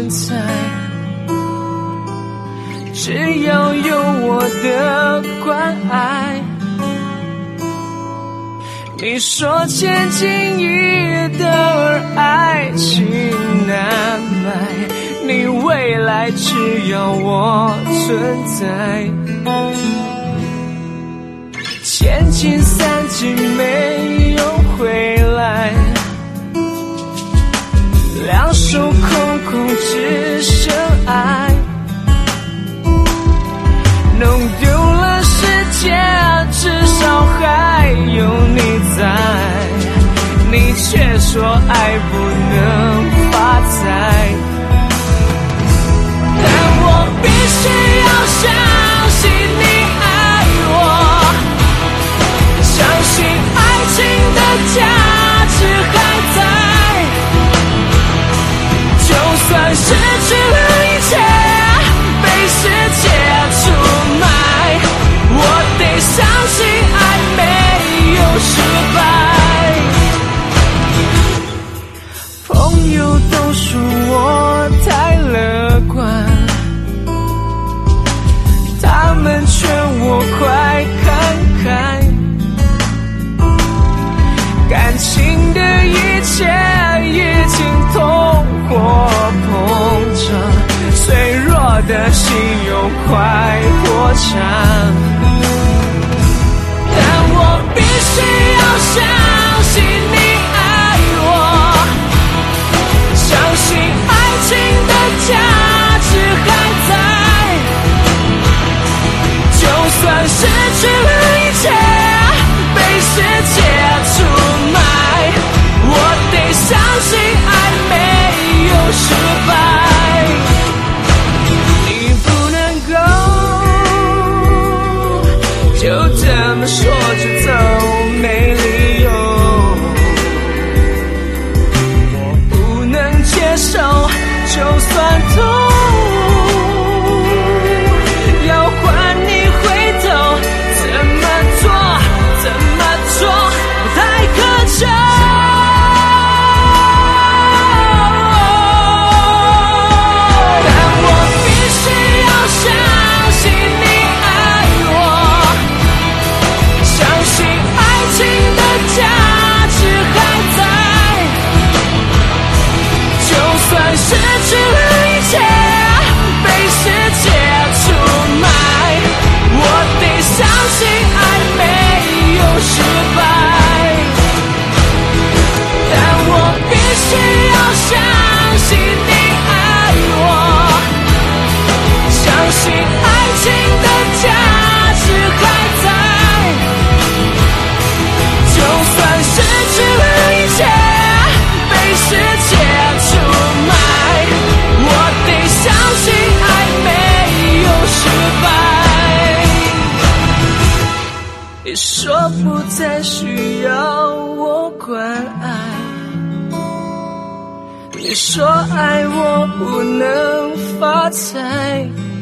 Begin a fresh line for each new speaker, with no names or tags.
存在，只要有我的关爱。你说千金易得，爱情难买，你未来只要我存在。千金散尽没有回来，两手空空只剩爱，弄丢了世界，至少还有你在。你却说爱不能发财，但我必须要相信你爱我，相信爱情的价值还在，就算失去了一切，被世界出卖，我得相信爱没有失败。朋友都说我太乐观，他们劝我快看开，感情的一切已经痛过膨胀，脆弱的心又快破产，但我必须要相信你爱我，相信爱情的价值还在，就算失去了一切，被世界出卖，我得相信爱没有失败。你不能够就这么说着走，没理由，我不能接受，就算痛，要换你回头，怎么做不太可求。失去了一切，被世界出卖，我得相信爱没有失败，但我必须要相信你爱我，相信爱情的价值还在，就算失去了一切，被世界出卖，我得相信爱没有失败。你说不再需要我关爱，你说爱我不能发财，